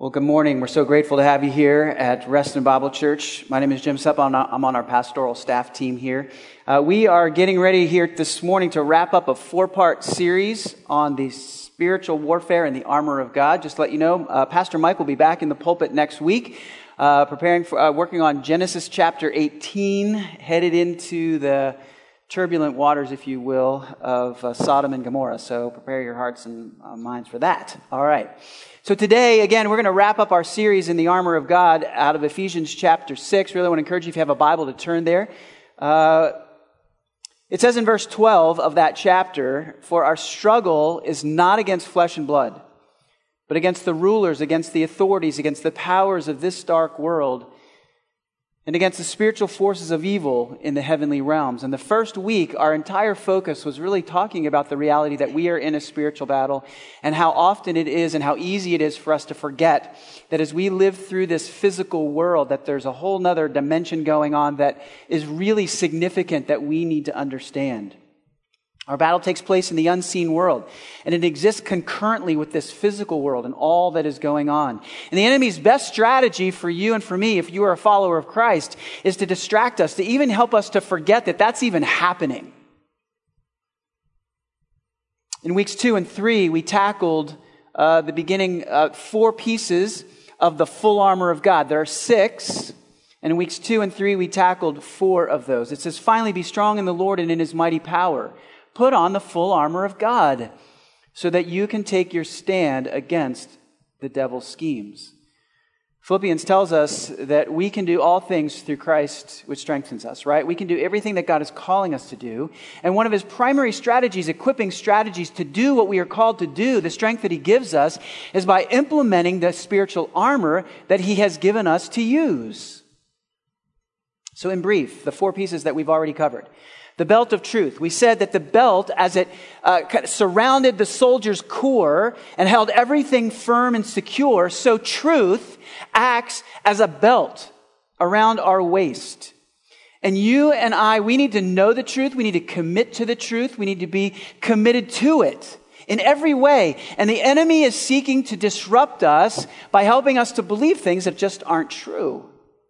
Well, good morning. We're so grateful to have you here at Reston Bible Church. My name is Jim Sepp. I'm on our pastoral staff team here. We are getting ready here this morning to wrap up a 4-part series on the spiritual warfare and the armor of God. Just to let you know, Pastor Mike will be back in the pulpit next week, working on Genesis chapter 18, headed into the turbulent waters, if you will, of Sodom and Gomorrah. So prepare your hearts and minds for that. All right. So today, again, we're going to wrap up our series in the armor of God out of Ephesians chapter 6. Really want to encourage you, if you have a Bible, to turn there. It says in verse 12 of that chapter, "For our struggle is not against flesh and blood, but against the rulers, against the authorities, against the powers of this dark world, and against the spiritual forces of evil in the heavenly realms." And the first week, our entire focus was really talking about the reality that we are in a spiritual battle and how often it is and how easy it is for us to forget that as we live through this physical world, that there's a whole nother dimension going on that is really significant that we need to understand. Our battle takes place in the unseen world, and it exists concurrently with this physical world and all that is going on. And the enemy's best strategy for you and for me, if you are a follower of Christ, is to distract us, to even help us to forget that that's even happening. In weeks 2 and 3, we tackled the beginning 4 pieces of the full armor of God. There are 6. And in weeks 2 and 3, we tackled 4 of those. It says, "Finally, be strong in the Lord and in His mighty power. Put on the full armor of God so that you can take your stand against the devil's schemes." Philippians tells us that we can do all things through Christ, which strengthens us, right? We can do everything that God is calling us to do. And one of His primary strategies, equipping strategies to do what we are called to do, the strength that He gives us, is by implementing the spiritual armor that He has given us to use. So in brief, the 4 pieces that we've already covered. The belt of truth. We said that the belt, as it surrounded the soldier's core and held everything firm and secure, so truth acts as a belt around our waist. And you and I, we need to know the truth. We need to commit to the truth. We need to be committed to it in every way. And the enemy is seeking to disrupt us by helping us to believe things that just aren't true.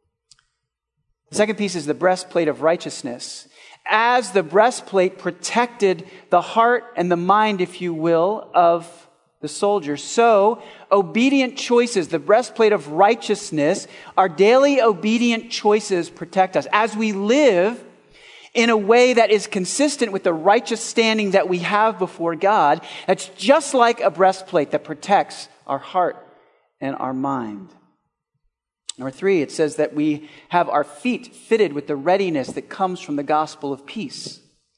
The second piece is the breastplate of righteousness. As the breastplate protected the heart and the mind, if you will, of the soldier, so obedient choices, the breastplate of righteousness, our daily obedient choices protect us. As we live in a way that is consistent with the righteous standing that we have before God, that's just like a breastplate that protects our heart and our mind. Number 3, it says that we have our feet fitted with the readiness that comes from the gospel of peace.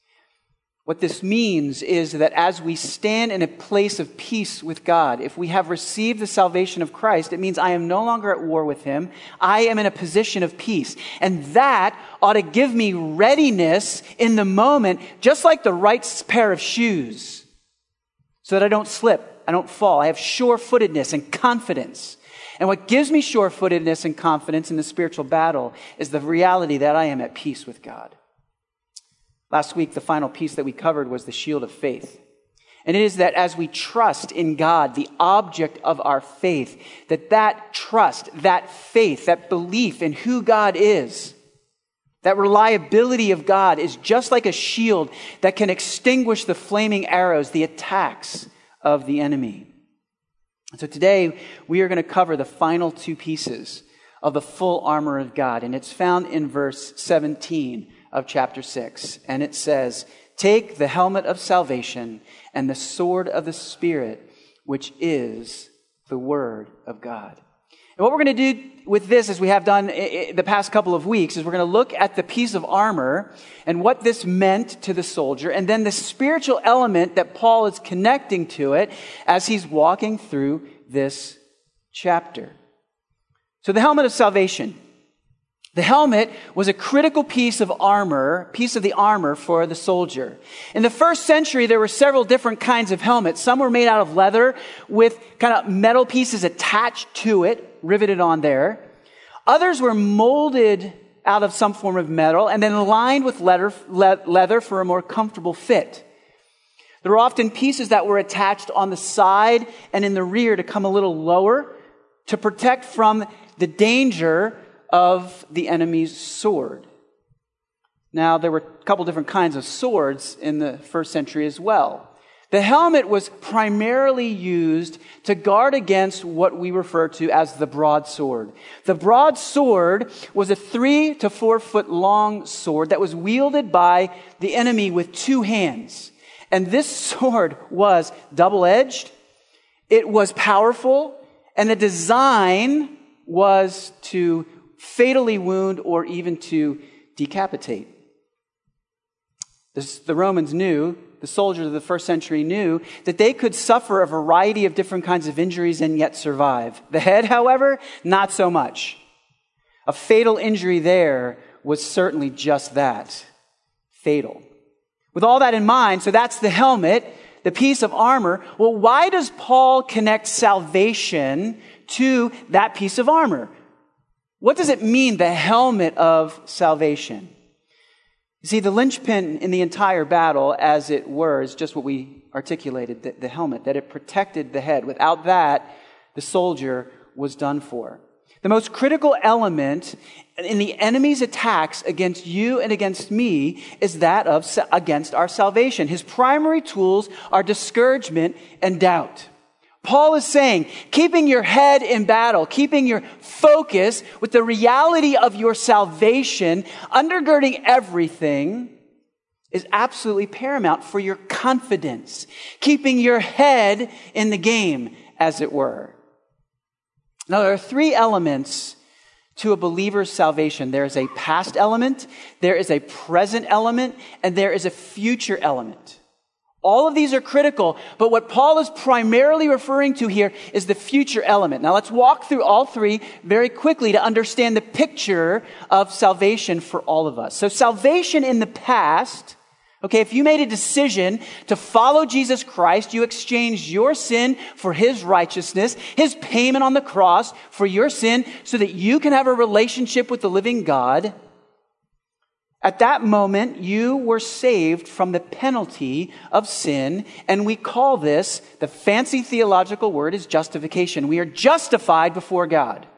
What this means is that as we stand in a place of peace with God, if we have received the salvation of Christ, it means I am no longer at war with Him. I am in a position of peace. And that ought to give me readiness in the moment, just like the right pair of shoes, so that I don't slip, I don't fall. I have sure-footedness and confidence. And what gives me sure-footedness and confidence in the spiritual battle is the reality that I am at peace with God. Last week, the final piece that we covered was the shield of faith. And it is that as we trust in God, the object of our faith, that trust, that faith, that belief in who God is, that reliability of God is just like a shield that can extinguish the flaming arrows, the attacks of the enemy. So today, we are going to cover the final 2 pieces of the full armor of God. And it's found in verse 17 of chapter 6. And it says, "Take the helmet of salvation and the sword of the Spirit, which is the word of God." And what we're going to do with this, as we have done the past couple of weeks, is we're going to look at the piece of armor and what this meant to the soldier, and then the spiritual element that Paul is connecting to it as he's walking through this chapter. So the helmet of salvation. The helmet was a critical piece of the armor for the soldier. In the first century, there were several different kinds of helmets. Some were made out of leather with kind of metal pieces attached to it, riveted on there. Others were molded out of some form of metal and then lined with leather for a more comfortable fit. There were often pieces that were attached on the side and in the rear to come a little lower to protect from the danger of the enemy's sword. Now, there were a couple different kinds of swords in the first century as well. The helmet was primarily used to guard against what we refer to as the broadsword. The broadsword was a 3 to 4 foot long sword that was wielded by the enemy with 2 hands. And this sword was double-edged, it was powerful, and the design was to fatally wound or even to decapitate. The Romans knew, the soldiers of the first century knew, that they could suffer a variety of different kinds of injuries and yet survive. The head, however, not so much. A fatal injury there was certainly just that, fatal. With all that in mind, so that's the helmet, the piece of armor. Well, why does Paul connect salvation to that piece of armor? What does it mean, the helmet of salvation? You see, the linchpin in the entire battle, as it were, is just what we articulated, the helmet, that it protected the head. Without that, the soldier was done for. The most critical element in the enemy's attacks against you and against me is that of against our salvation. His primary tools are discouragement and doubt. Paul is saying, keeping your head in battle, keeping your focus with the reality of your salvation, undergirding everything, is absolutely paramount for your confidence. Keeping your head in the game, as it were. Now, there are 3 elements to a believer's salvation. There is a past element, there is a present element, and there is a future element. All of these are critical, but what Paul is primarily referring to here is the future element. Now let's walk through all 3 very quickly to understand the picture of salvation for all of us. So salvation in the past, okay, if you made a decision to follow Jesus Christ, you exchanged your sin for his righteousness, his payment on the cross for your sin so that you can have a relationship with the living God. At that moment, you were saved from the penalty of sin, and we call this, the fancy theological word is justification. We are justified before God.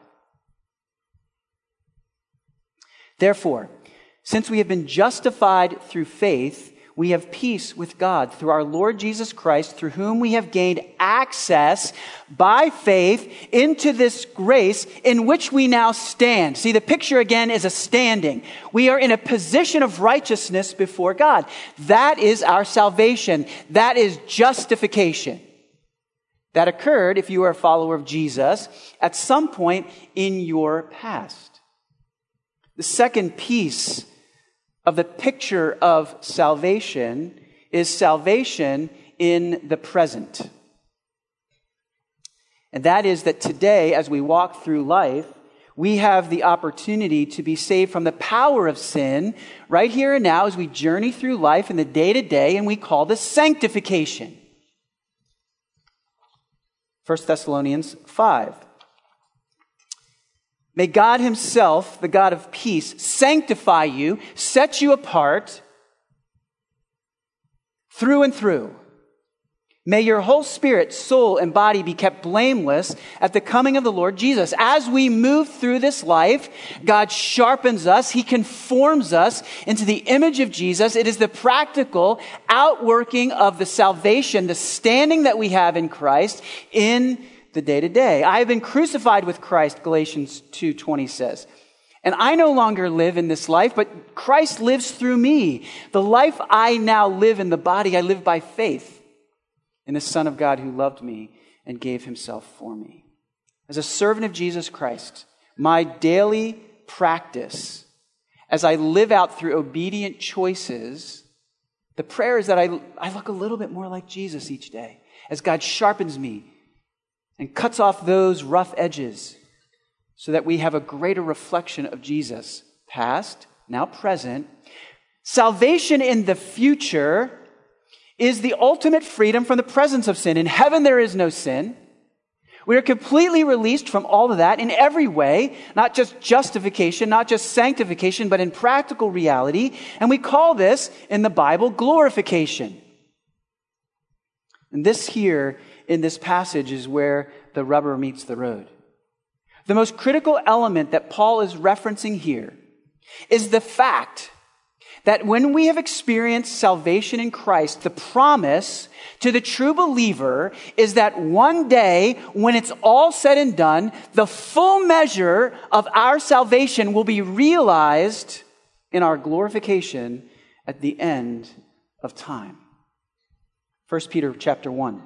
Therefore, since we have been justified through faith, we have peace with God through our Lord Jesus Christ, through whom we have gained access by faith into this grace in which we now stand. See, the picture again is a standing. We are in a position of righteousness before God. That is our salvation. That is justification. That occurred, if you are a follower of Jesus, at some point in your past. The second piece of the picture of salvation is salvation in the present. And that is that today, as we walk through life, we have the opportunity to be saved from the power of sin right here and now as we journey through life in the day-to-day, and we call this sanctification. 1 Thessalonians 5. May God himself, the God of peace, sanctify you, set you apart through and through. May your whole spirit, soul, and body be kept blameless at the coming of the Lord Jesus. As we move through this life, God sharpens us. He conforms us into the image of Jesus. It is the practical outworking of the salvation, the standing that we have in Christ in the day-to-day. I have been crucified with Christ, Galatians 2:20 says. And I no longer live in this life, but Christ lives through me. The life I now live in the body, I live by faith in the Son of God who loved me and gave himself for me. As a servant of Jesus Christ, my daily practice, as I live out through obedient choices, the prayer is that I look a little bit more like Jesus each day, as God sharpens me and cuts off those rough edges so that we have a greater reflection of Jesus, past, now present. Salvation in the future is the ultimate freedom from the presence of sin. In heaven, there is no sin. We are completely released from all of that in every way, not just justification, not just sanctification, but in practical reality. And we call this, in the Bible, glorification. And this here, in this passage, is where the rubber meets the road. The most critical element that Paul is referencing here is the fact that when we have experienced salvation in Christ, the promise to the true believer is that one day, when it's all said and done, the full measure of our salvation will be realized in our glorification at the end of time. 1 Peter chapter 1.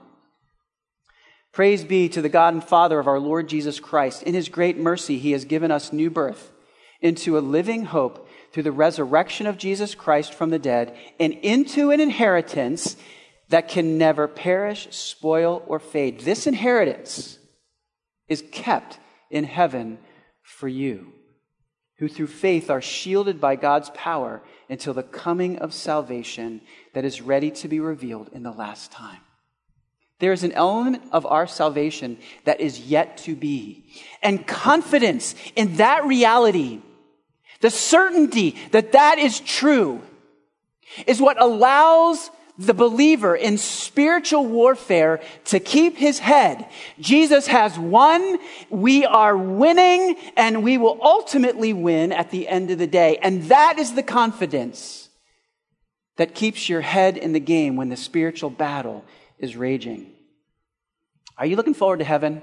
Praise be to the God and Father of our Lord Jesus Christ. In his great mercy, he has given us new birth into a living hope through the resurrection of Jesus Christ from the dead, and into an inheritance that can never perish, spoil, or fade. This inheritance is kept in heaven for you, who through faith are shielded by God's power until the coming of salvation that is ready to be revealed in the last time. There is an element of our salvation that is yet to be. And confidence in that reality, the certainty that that is true, is what allows the believer in spiritual warfare to keep his head. Jesus has won, we are winning, and we will ultimately win at the end of the day. And that is the confidence that keeps your head in the game when the spiritual battle is raging. Are you looking forward to heaven?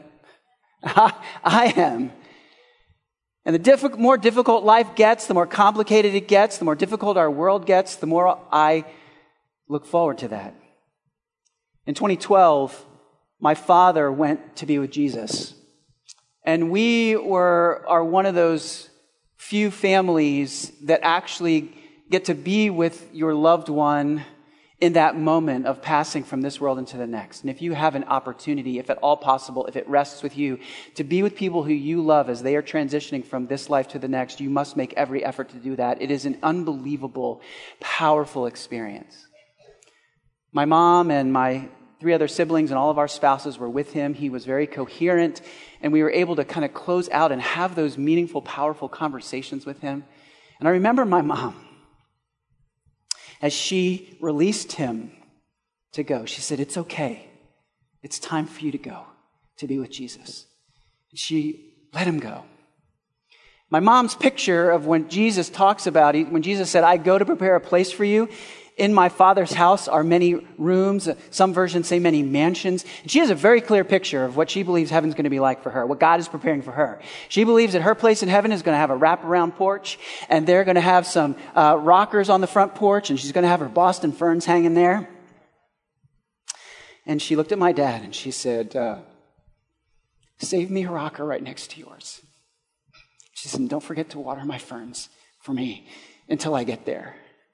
I am. And the more difficult life gets, the more complicated it gets, the more difficult our world gets, the more I look forward to that. In 2012, my father went to be with Jesus. And we are one of those few families that actually get to be with your loved one in that moment of passing from this world into the next. And if you have an opportunity, if at all possible, if it rests with you, to be with people who you love as they are transitioning from this life to the next, you must make every effort to do that. It is an unbelievable, powerful experience. My mom and my 3 other siblings and all of our spouses were with him. He was very coherent, and we were able to kind of close out and have those meaningful, powerful conversations with him. And I remember my mom, as she released him to go, she said, "It's okay. It's time for you to go to be with Jesus." And she let him go. My mom's picture of when Jesus talks about it, when Jesus said, "I go to prepare a place for you. In my Father's house are many rooms." Some versions say many mansions. And she has a very clear picture of what she believes heaven's going to be like for her, what God is preparing for her. She believes that her place in heaven is going to have a wraparound porch, and they're going to have some rockers on the front porch, and she's going to have her Boston ferns hanging there. And she looked at my dad, and she said, "Save me a rocker right next to yours." She said, "Don't forget to water my ferns for me until I get there."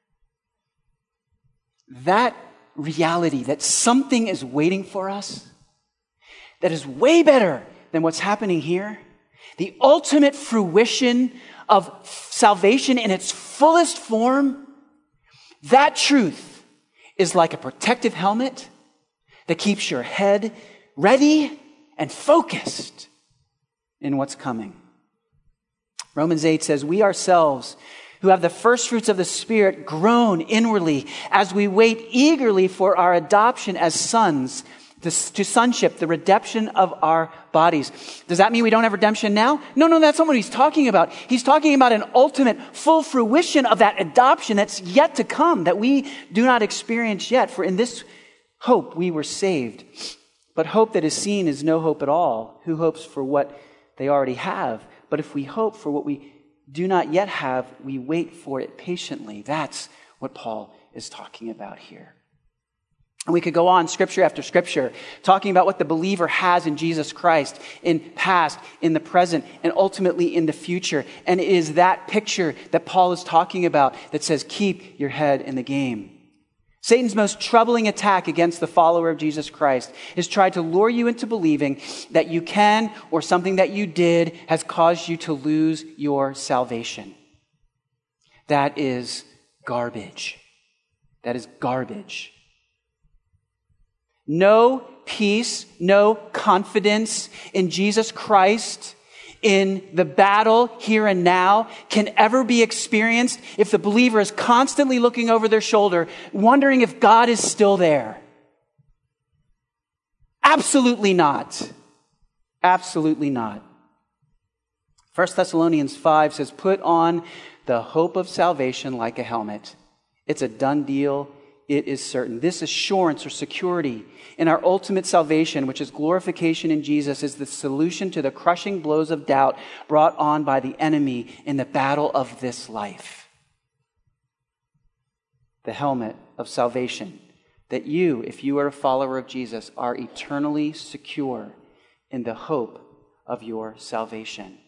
That reality that something is waiting for us that is way better than what's happening here, the ultimate fruition of salvation in its fullest form, that truth is like a protective helmet that keeps your head ready and focused in what's coming. Romans 8 says, "We ourselves who have the first fruits of the Spirit groan inwardly as we wait eagerly for our adoption as sons, to sonship, the redemption of our bodies." Does that mean we don't have redemption now? No, that's not what he's talking about. He's talking about an ultimate full fruition of that adoption that's yet to come, that we do not experience yet. For in this hope we were saved. But hope that is seen is no hope at all. Who hopes for what they already have? But if we hope for what we do not yet have, we wait for it patiently. That's what Paul is talking about here. And we could go on scripture after scripture talking about what the believer has in Jesus Christ in past, in the present, and ultimately in the future. And it is that picture that Paul is talking about that says, keep your head in the game. Satan's most troubling attack against the follower of Jesus Christ is try to lure you into believing that you can, or something that you did has caused you to lose your salvation. That is garbage. That is garbage. No peace, no confidence in Jesus Christ in the battle here and now can ever be experienced if the believer is constantly looking over their shoulder, wondering if God is still there. Absolutely not. Absolutely not. 1 Thessalonians 5 says, put on the hope of salvation like a helmet. It's a done deal. It is certain. This assurance or security in our ultimate salvation, which is glorification in Jesus, is the solution to the crushing blows of doubt brought on by the enemy in the battle of this life. The helmet of salvation, that you, if you are a follower of Jesus, are eternally secure in the hope of your salvation.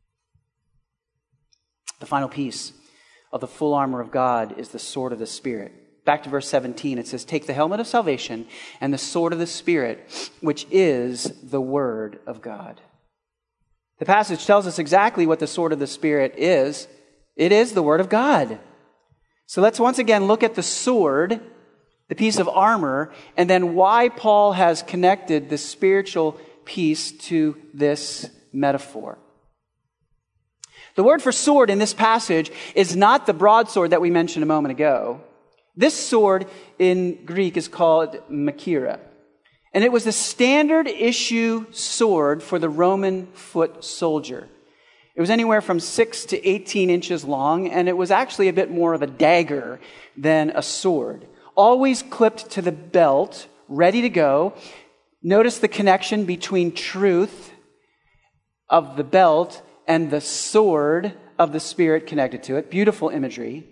The final piece of the full armor of God is the sword of the Spirit. Back to verse 17, it says, take the helmet of salvation and the sword of the Spirit, which is the word of God. The passage tells us exactly what the sword of the Spirit is. It is the word of God. So let's once again look at the sword, the piece of armor, and then why Paul has connected the spiritual piece to this metaphor. The word for sword in this passage is not the broadsword that we mentioned a moment ago. This sword in Greek is called machaira. And it was the standard issue sword for the Roman foot soldier. It was anywhere from 6 to 18 inches long, and it was actually a bit more of a dagger than a sword. Always clipped to the belt, ready to go. Notice the connection between truth of the belt and the sword of the Spirit connected to it. Beautiful imagery.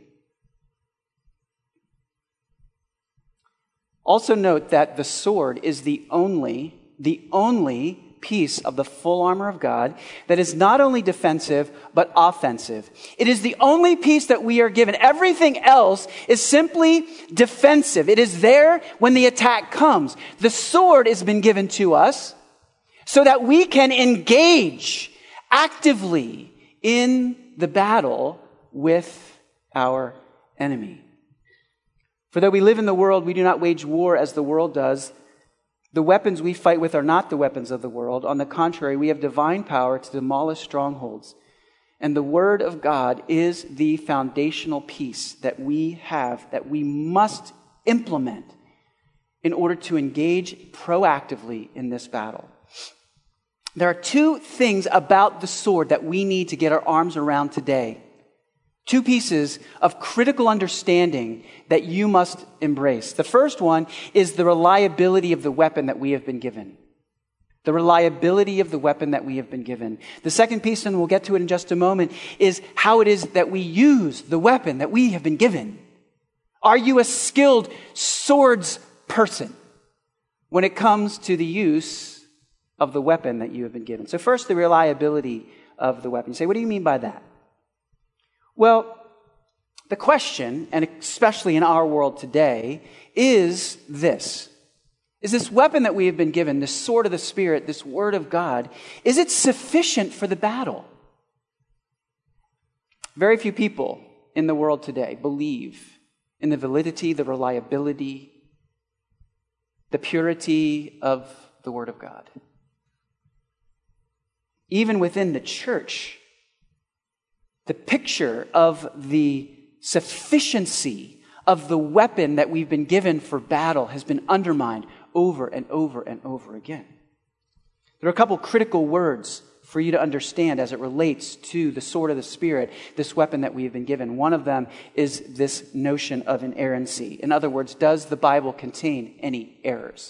Also note that the sword is the only piece of the full armor of God that is not only defensive, but offensive. It is the only piece that we are given. Everything else is simply defensive. It is there when the attack comes. The sword has been given to us so that we can engage actively in the battle with our enemy. For though we live in the world, we do not wage war as the world does. The weapons we fight with are not the weapons of the world. On the contrary, we have divine power to demolish strongholds. And the word of God is the foundational piece that we have, that we must implement in order to engage proactively in this battle. There are two things about the sword that we need to get our arms around today. Two pieces of critical understanding that you must embrace. The first one is the reliability of the weapon that we have been given. The reliability of the weapon that we have been given. The second piece, and we'll get to it in just a moment, is how it is that we use the weapon that we have been given. Are you a skilled swords person when it comes to the use of the weapon that you have been given? So first, the reliability of the weapon. You say, what do you mean by that? Well, the question, and especially in our world today, is this. Is this weapon that we have been given, this sword of the Spirit, this word of God, is it sufficient for the battle? Very few people in the world today believe in the validity, the reliability, the purity of the word of God. Even within the church, the picture of the sufficiency of the weapon that we've been given for battle has been undermined over and over and over again. There are a couple critical words for you to understand as it relates to the sword of the Spirit, this weapon that we have been given. One of them is this notion of inerrancy. In other words, does the Bible contain any errors?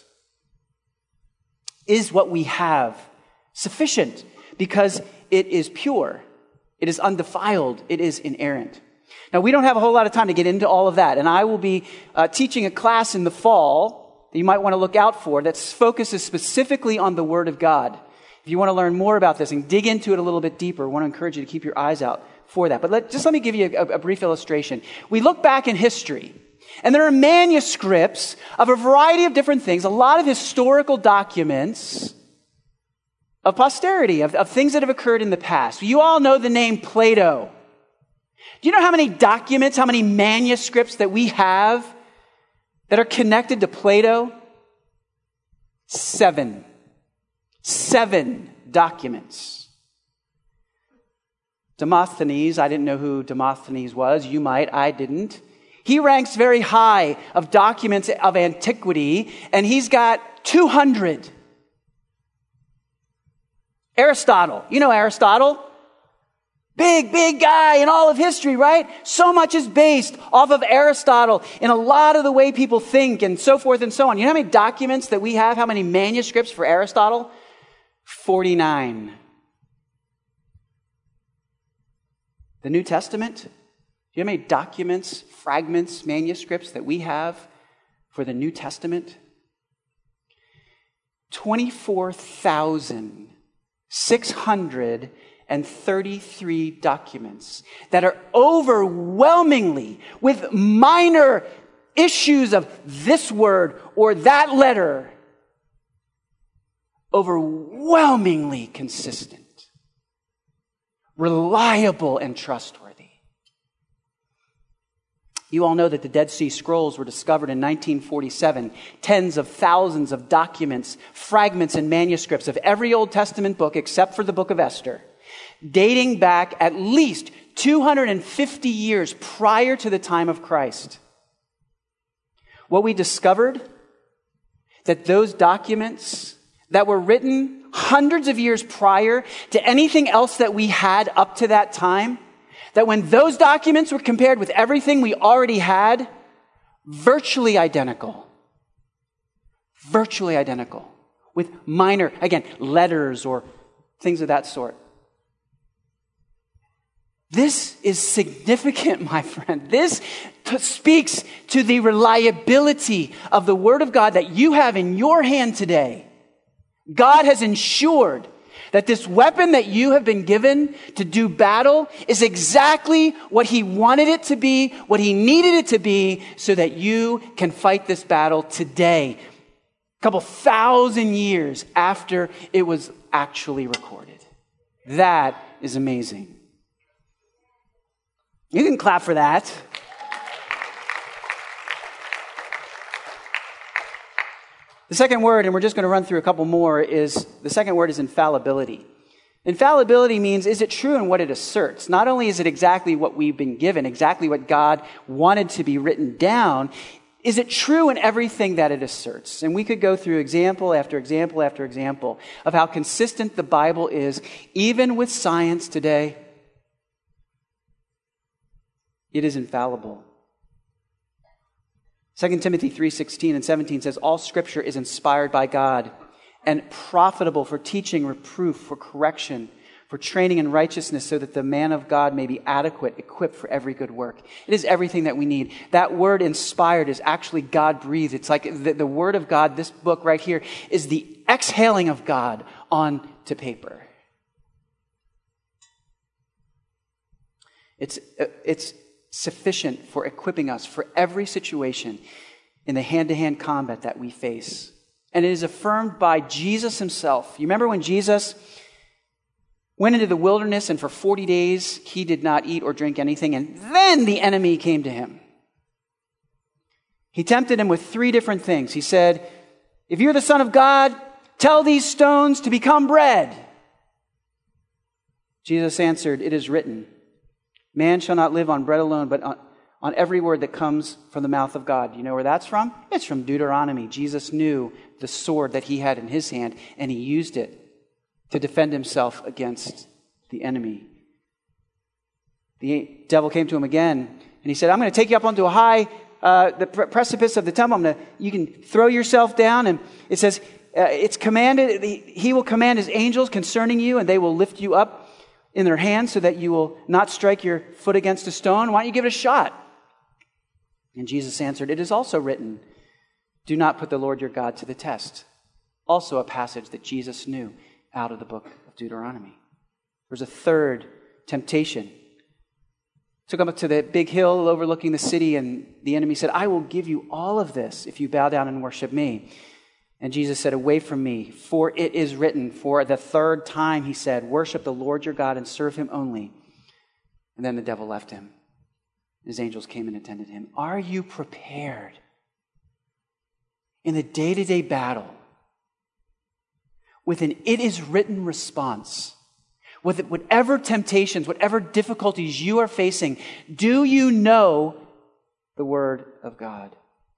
Is what we have sufficient because it is pure? It is undefiled. It is inerrant. Now, we don't have a whole lot of time to get into all of that, and I will be teaching a class in the fall that you might want to look out for that focuses specifically on the Word of God. If you want to learn more about this and dig into it a little bit deeper, I want to encourage you to keep your eyes out for that. But let me give you a brief illustration. We look back in history, and there are manuscripts of a variety of different things, a lot of historical documents of posterity, of things that have occurred in the past. You all know the name Plato. Do you know how many documents, how many manuscripts that we have that are connected to Plato? 7. 7 documents. Demosthenes, I didn't know who Demosthenes was. You might, I didn't. He ranks very high of documents of antiquity, and he's got 200. Aristotle. You know Aristotle? Big guy in all of history, right? So much is based off of Aristotle in a lot of the way people think and so forth and so on. You know how many documents that we have? How many manuscripts for Aristotle? 49. The New Testament? Do you know how many documents, fragments, manuscripts that we have for the New Testament? 24,633 documents that are overwhelmingly with minor issues of this word or that letter, overwhelmingly consistent, reliable, and trustworthy. You all know that the Dead Sea Scrolls were discovered in 1947. Tens of thousands of documents, fragments, and manuscripts of every Old Testament book except for the book of Esther, dating back at least 250 years prior to the time of Christ. What we discovered, that those documents that were written hundreds of years prior to anything else that we had up to that time, that when those documents were compared with everything we already had, virtually identical. Virtually identical. With minor, again, letters or things of that sort. This is significant, my friend. This speaks to the reliability of the Word of God that you have in your hand today. God has ensured that this weapon that you have been given to do battle is exactly what He wanted it to be, what He needed it to be, so that you can fight this battle today, a couple thousand years after it was actually recorded. That is amazing. You can clap for that. The second word, and we're just going to run through a couple more, the second word is infallibility. Infallibility means, is it true in what it asserts? Not only is it exactly what we've been given, exactly what God wanted to be written down, is it true in everything that it asserts? And we could go through example after example after example of how consistent the Bible is, even with science today. It is infallible. 2 Timothy 3:16 and 17 says, all Scripture is inspired by God and profitable for teaching, reproof, for correction, for training in righteousness, so that the man of God may be adequate, equipped for every good work. It is everything that we need. That word inspired is actually God-breathed. It's like the Word of God, this book right here, is the exhaling of God onto paper. It's sufficient for equipping us for every situation in the hand-to-hand combat that we face. And it is affirmed by Jesus himself. You remember when Jesus went into the wilderness and for 40 days he did not eat or drink anything, and then the enemy came to him. He tempted him with 3 different things. He said, if you're the Son of God, tell these stones to become bread. Jesus answered, it is written, man shall not live on bread alone, but on every word that comes from the mouth of God. You know where that's from? It's from Deuteronomy. Jesus knew the sword that he had in his hand, and he used it to defend himself against the enemy. The devil came to him again, and he said, I'm going to take you up onto a high, the precipice of the temple. You can throw yourself down, and it says, it's commanded, he will command his angels concerning you, and they will lift you up in their hands so that you will not strike your foot against a stone. Why don't you give it a shot? And Jesus answered, it is also written, do not put the Lord your God to the test. Also a passage that Jesus knew out of the book of Deuteronomy. There's a third temptation. Took him up to the big hill overlooking the city, and the enemy said, I will give you all of this if you bow down and worship me. And Jesus said, away from me, for it is written, for the third time he said, worship the Lord your God and serve him only. And then the devil left him. His angels came and attended him. Are you prepared in the day-to-day battle with an it is written response? With whatever temptations, whatever difficulties you are facing, do you know the Word of God?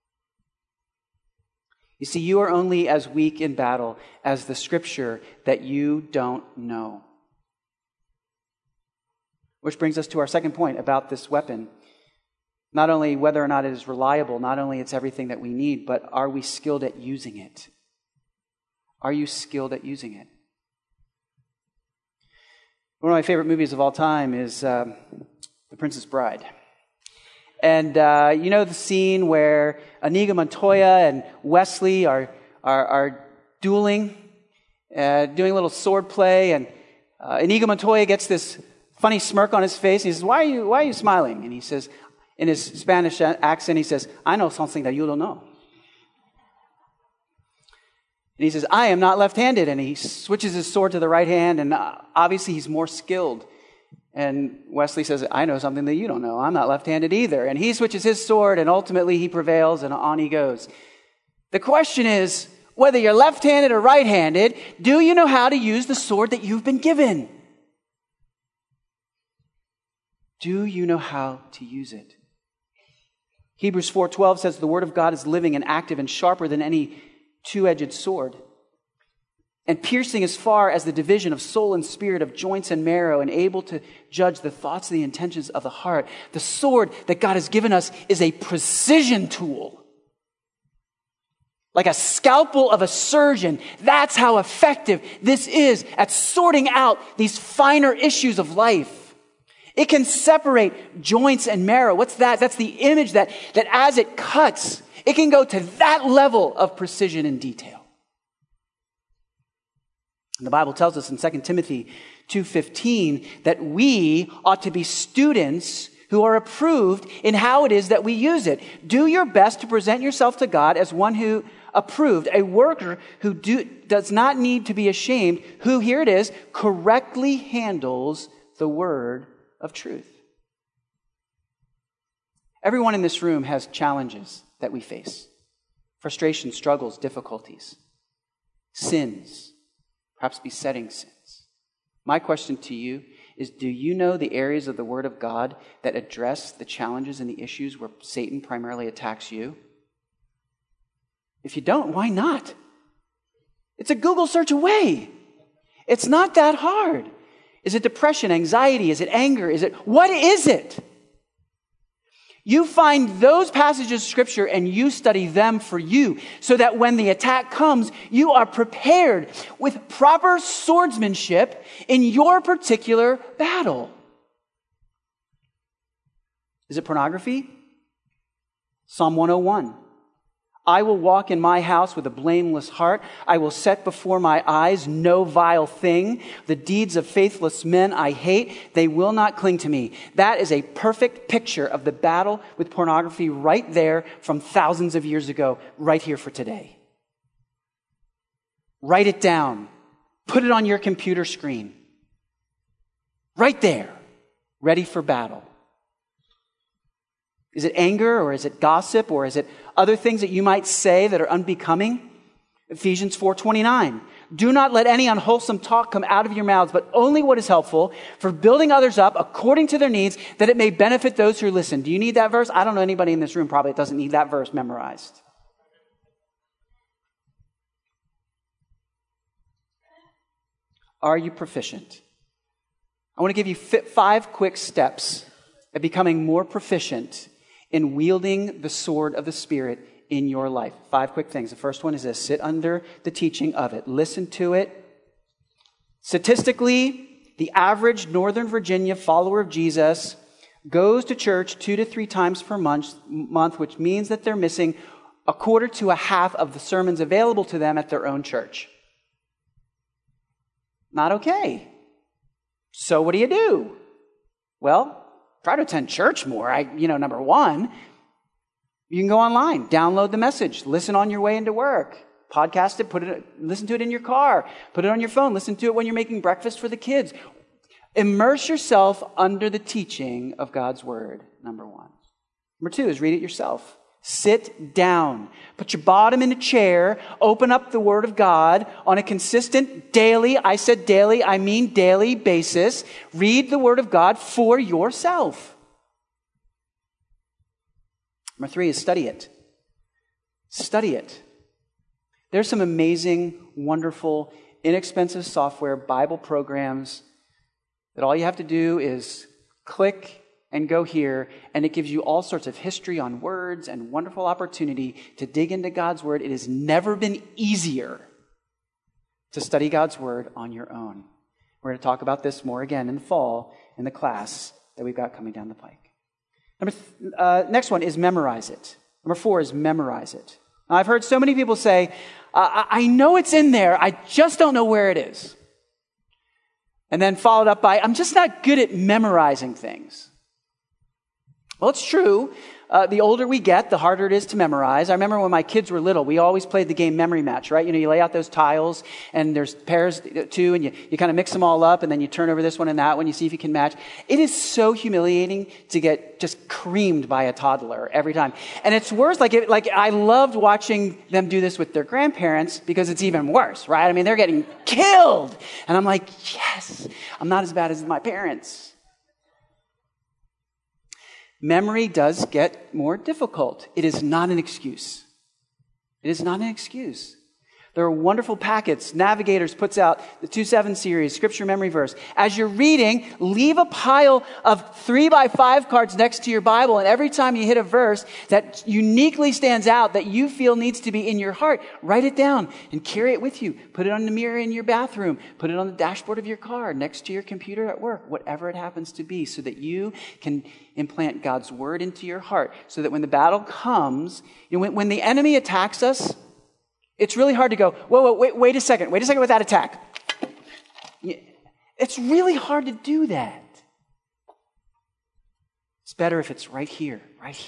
You see, you are only as weak in battle as the Scripture that you don't know. Which brings us to our second point about this weapon. Not only whether or not it is reliable, not only it's everything that we need, but are we skilled at using it? Are you skilled at using it? One of my favorite movies of all time is The Princess Bride. And you know the scene where Inigo Montoya and Wesley are dueling, doing a little sword play, and Inigo Montoya gets this funny smirk on his face. He says, why are you smiling? And he says, in his Spanish accent, he says, I know something that you don't know. And he says, I am not left-handed. And he switches his sword to the right hand, and obviously he's more skilled. And Wesley says, I know something that you don't know. I'm not left-handed either. And he switches his sword, and ultimately he prevails, and on he goes. The question is, whether you're left-handed or right-handed, do you know how to use the sword that you've been given? Do you know how to use it? Hebrews 4:12 says the word of God is living and active and sharper than any two-edged sword, and piercing as far as the division of soul and spirit, of joints and marrow, and able to judge the thoughts and the intentions of the heart. The sword that God has given us is a precision tool. Like a scalpel of a surgeon. That's how effective this is at sorting out these finer issues of life. It can separate joints and marrow. What's that? That's the image that as it cuts, it can go to that level of precision and detail. And the Bible tells us in 2 Timothy 2:15 that we ought to be students who are approved in how it is that we use it. Do your best to present yourself to God as one who approved, a worker who does not need to be ashamed, who, here it is, correctly handles the word of truth. Everyone in this room has challenges that we face. Frustrations, struggles, difficulties, sins, perhaps besetting sins. My question to you is, do you know the areas of the Word of God that address the challenges and the issues where Satan primarily attacks you? If you don't, why not? It's a Google search away. It's not that hard. Is it depression, anxiety? Is it anger? What is it? You find those passages of Scripture and you study them for you so that when the attack comes, you are prepared with proper swordsmanship in your particular battle. Is it pornography? Psalm 101. I will walk in my house with a blameless heart. I will set before my eyes no vile thing. The deeds of faithless men I hate. They will not cling to me. That is a perfect picture of the battle with pornography right there from thousands of years ago, right here for today. Write it down. Put it on your computer screen. Right there, ready for battle. Is it anger, or is it gossip, or is it other things that you might say that are unbecoming? Ephesians 4:29. Do not let any unwholesome talk come out of your mouths, but only what is helpful for building others up according to their needs, that it may benefit those who listen. Do you need that verse? I don't know anybody in this room probably that doesn't need that verse memorized. Are you proficient? I want to give you 5 quick steps at becoming more proficient in wielding the sword of the Spirit in your life. 5 quick things. The first one is this: sit under the teaching of it. Listen to it. Statistically, the average Northern Virginia follower of Jesus goes to church 2 to 3 times per month, which means that they're missing a quarter to a half of the sermons available to them at their own church. Not okay. So what do? Well, try to attend church more. Number one, you can go online, download the message, listen on your way into work, podcast it, listen to it in your car, put it on your phone, listen to it when you're making breakfast for the kids. Immerse yourself under the teaching of God's word, number one. Number 2 is read it yourself. Sit down. Put your bottom in a chair. Open up the Word of God on a consistent daily, I said daily, I mean daily basis. Read the Word of God for yourself. Number 3 is study it. Study it. There's some amazing, wonderful, inexpensive software, Bible programs that all you have to do is Click and go here, and it gives you all sorts of history on words and wonderful opportunity to dig into God's word. It has never been easier to study God's word on your own. We're going to talk about this more again in the fall in the class that we've got coming down the pike. Next one is memorize it. Number 4 is memorize it. Now, I've heard so many people say, I know it's in there, I just don't know where it is. And then followed up by, I'm just not good at memorizing things. Well, it's true. The older we get, the harder it is to memorize. I remember when my kids were little, we always played the game Memory Match, right? You lay out those tiles, and there's pairs too, and you kind of mix them all up, and then you turn over this one and that one, you see if you can match. It is so humiliating to get just creamed by a toddler every time. And it's worse, like I loved watching them do this with their grandparents, because it's even worse, right? I mean, they're getting killed. And I'm like, yes, I'm not as bad as my parents. Memory does get more difficult. It is not an excuse. It is not an excuse. There are wonderful packets. Navigators puts out the 2-7 series, Scripture Memory Verse. As you're reading, leave a pile of 3x5 cards next to your Bible, and every time you hit a verse that uniquely stands out that you feel needs to be in your heart, write it down and carry it with you. Put it on the mirror in your bathroom. Put it on the dashboard of your car, next to your computer at work, whatever it happens to be, so that you can implant God's word into your heart, so that when the battle comes, when the enemy attacks us, it's really hard to go, whoa, wait a second with that attack. It's really hard to do that. It's better if it's right here.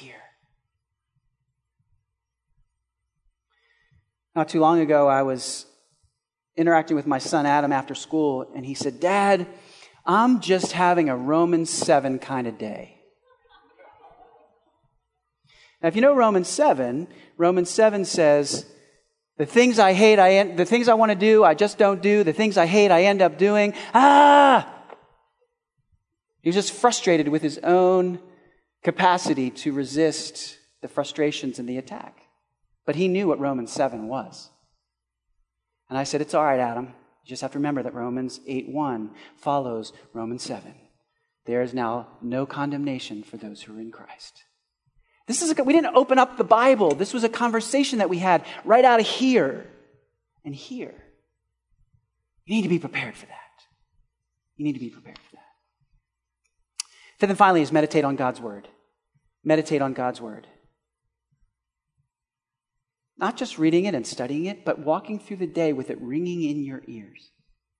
Not too long ago, I was interacting with my son Adam after school, and he said, Dad, I'm just having a Romans 7 kind of day. Now, if you know Romans 7 says, the things I hate, the things I want to do, I just don't do. The things I hate, I end up doing. He was just frustrated with his own capacity to resist the frustrations and the attack. But he knew what Romans 7 was. And I said, it's all right, Adam. You just have to remember that Romans 8:1 follows Romans 7. There is now no condemnation for those who are in Christ. We didn't open up the Bible. This was a conversation that we had right out of here and here. You need to be prepared for that. Fifth and finally is meditate on God's word. Meditate on God's word. Not just reading it and studying it, but walking through the day with it ringing in your ears.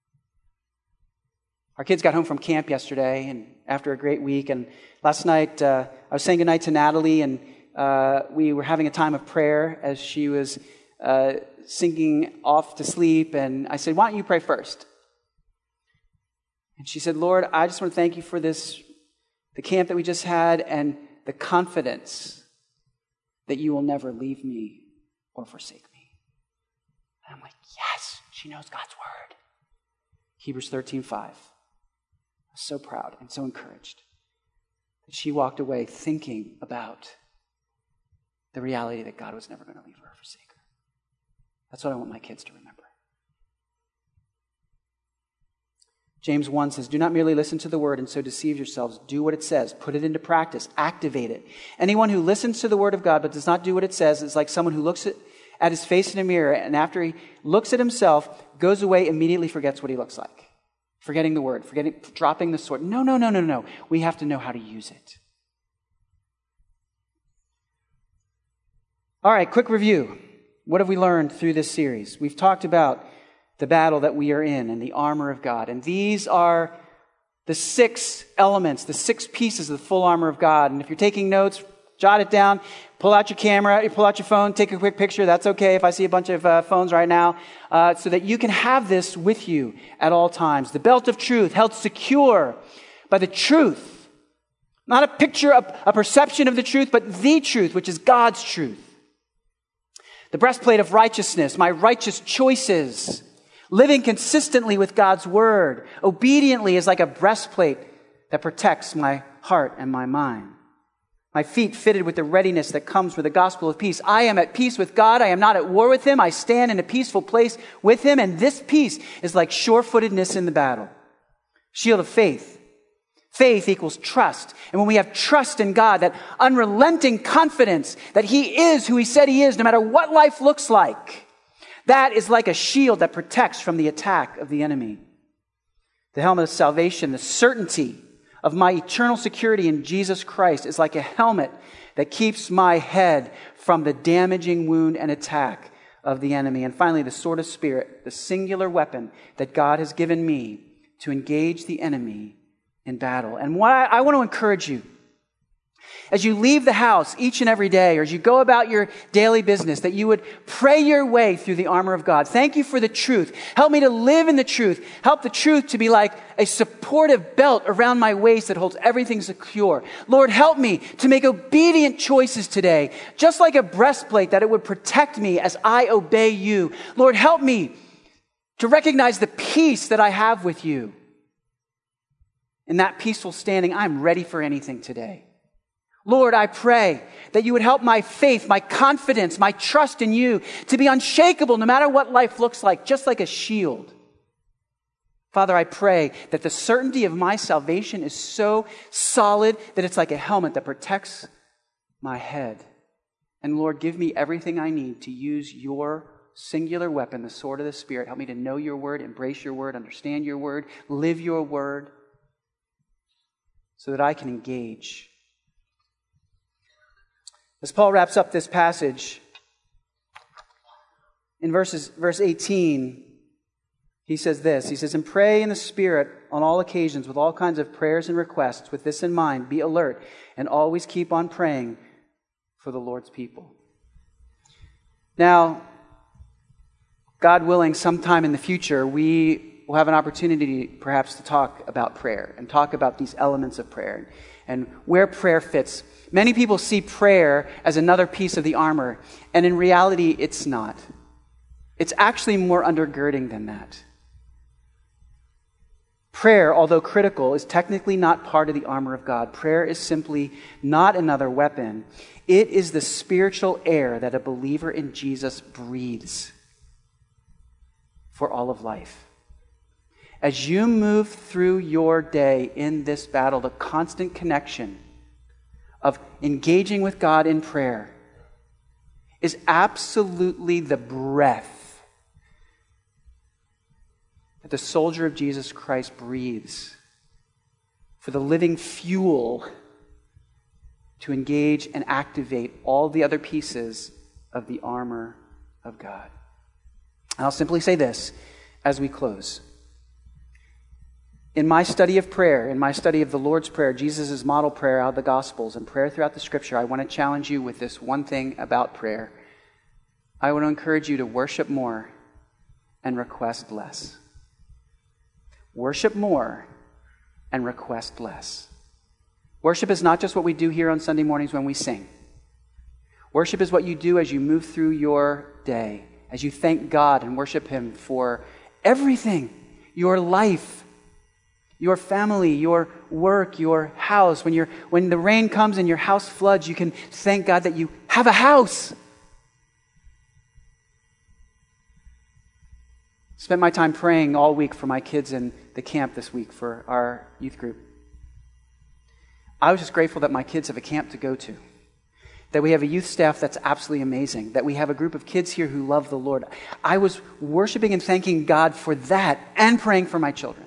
Our kids got home from camp yesterday, and after a great week, and last night I was saying goodnight to Natalie, and we were having a time of prayer as she was sinking off to sleep, and I said, why don't you pray first? And she said, Lord, I just want to thank you for the camp that we just had, and the confidence that you will never leave me or forsake me. And I'm like, yes, she knows God's word. Hebrews 13:5. So proud and so encouraged that she walked away thinking about the reality that God was never going to leave her or forsake her. That's what I want my kids to remember. James 1 says, do not merely listen to the word and so deceive yourselves. Do what it says. Put it into practice. Activate it. Anyone who listens to the word of God but does not do what it says is like someone who looks at his face in a mirror, and after he looks at himself, goes away, immediately forgets what he looks like. Forgetting the word, dropping the sword. No. We have to know how to use it. All right, quick review. What have we learned through this series? We've talked about the battle that we are in and the armor of God. And these are the 6 elements, the 6 pieces of the full armor of God. And if you're taking notes, jot it down. Pull out your camera, pull out your phone, take a quick picture. That's okay if I see a bunch of phones right now, so that you can have this with you at all times. The belt of truth, held secure by the truth. Not a picture, a perception of the truth, but the truth, which is God's truth. The breastplate of righteousness, my righteous choices. Living consistently with God's word. Obediently is like a breastplate that protects my heart and my mind. My feet fitted with the readiness that comes with the gospel of peace. I am at peace with God. I am not at war with him. I stand in a peaceful place with him. And this peace is like sure-footedness in the battle. Shield of faith. Faith equals trust. And when we have trust in God, that unrelenting confidence that He is who He said He is, no matter what life looks like, that is like a shield that protects from the attack of the enemy. The helmet of salvation, the certainty of my eternal security in Jesus Christ, is like a helmet that keeps my head from the damaging wound and attack of the enemy. And finally, the sword of Spirit, the singular weapon that God has given me to engage the enemy in battle. And what I want to encourage you, as you leave the house each and every day, or as you go about your daily business, that you would pray your way through the armor of God. Thank you for the truth. Help me to live in the truth. Help the truth to be like a supportive belt around my waist that holds everything secure. Lord, help me to make obedient choices today, just like a breastplate, that it would protect me as I obey you. Lord, help me to recognize the peace that I have with you. In that peaceful standing, I'm ready for anything today. Lord, I pray that you would help my faith, my confidence, my trust in you to be unshakable no matter what life looks like, just like a shield. Father, I pray that the certainty of my salvation is so solid that it's like a helmet that protects my head. And Lord, give me everything I need to use your singular weapon, the sword of the Spirit. Help me to know your word, embrace your word, understand your word, live your word, so that I can engage. As Paul wraps up this passage, in verse 18, he says this. He says, "And pray in the Spirit on all occasions with all kinds of prayers and requests. With this in mind, be alert and always keep on praying for the Lord's people." Now, God willing, sometime in the future, we will have an opportunity perhaps to talk about prayer and talk about these elements of prayer and where prayer fits. Many people see prayer as another piece of the armor, and in reality, it's not. It's actually more undergirding than that. Prayer, although critical, is technically not part of the armor of God. Prayer is simply not another weapon. It is the spiritual air that a believer in Jesus breathes for all of life. As you move through your day in this battle, the constant connection of engaging with God in prayer is absolutely the breath that the soldier of Jesus Christ breathes for the living fuel to engage and activate all the other pieces of the armor of God. And I'll simply say this as we close. In my study of prayer, in my study of the Lord's Prayer, Jesus' model prayer out of the Gospels, and prayer throughout the Scripture, I want to challenge you with this one thing about prayer. I want to encourage you to worship more and request less. Worship more and request less. Worship is not just what we do here on Sunday mornings when we sing. Worship is what you do as you move through your day, as you thank God and worship Him for everything, your life, your family, your work, your house. When the rain comes and your house floods, you can thank God that you have a house. Spent my time praying all week for my kids in the camp this week for our youth group. I was just grateful that my kids have a camp to go to, that we have a youth staff that's absolutely amazing, that we have a group of kids here who love the Lord. I was worshiping and thanking God for that and praying for my children.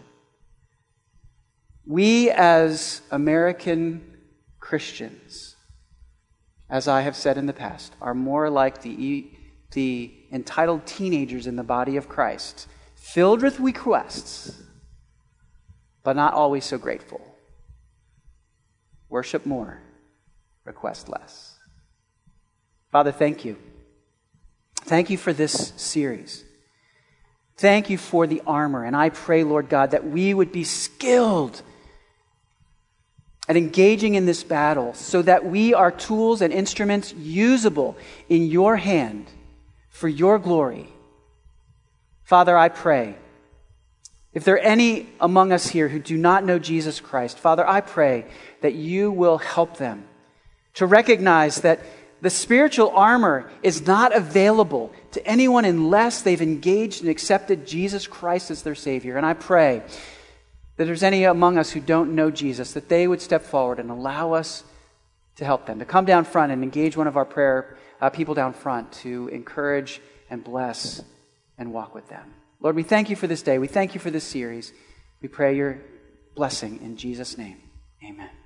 We as American Christians, as I have said in the past, are more like the entitled teenagers in the body of Christ, filled with requests, but not always so grateful. Worship more, request less. Father, thank you. Thank you for this series. Thank you for the armor. And I pray, Lord God, that we would be skilled at engaging in this battle so that we are tools and instruments usable in your hand for your glory. Father, I pray, if there are any among us here who do not know Jesus Christ, Father, I pray that you will help them to recognize that the spiritual armor is not available to anyone unless they've engaged and accepted Jesus Christ as their Savior. And I pray that there's any among us who don't know Jesus, that they would step forward and allow us to help them, to come down front and engage one of our prayer people down front to encourage and bless and walk with them. Lord, we thank you for this day. We thank you for this series. We pray your blessing in Jesus' name. Amen.